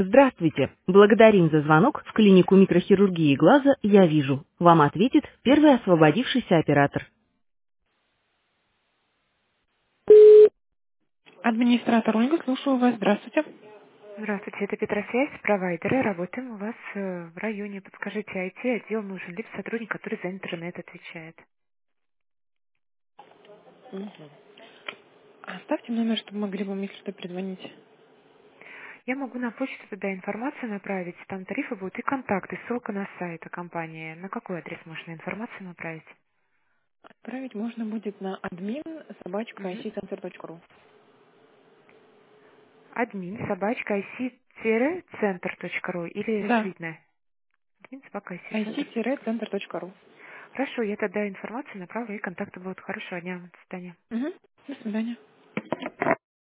Здравствуйте. Благодарим за звонок в клинику микрохирургии глаза «Я вижу». Вам ответит первый освободившийся оператор. Администратор Ольга, слушаю вас. Здравствуйте. Здравствуйте, это Петросвязь, провайдеры. Работаем у вас в районе. Подскажите, IT-отдел нужен ли сотрудник, который за интернет отвечает? Мгм. Оставьте номер, чтобы могли вам, если что, перезвонить. Я могу на почту туда информацию направить, там тарифы будут и контакты, ссылка на сайт компании. На какой адрес можно информацию направить? Отправить можно будет на Мгм. admin@icenter.ru. Админ, собачка, ic-центр.ру или Да, слитно? Админ, собака, ic-центр. ic-center.ru. Хорошо, я тогда информацию направлю, и контакты будут. Хорошего дня, до свидания. Угу. До свидания.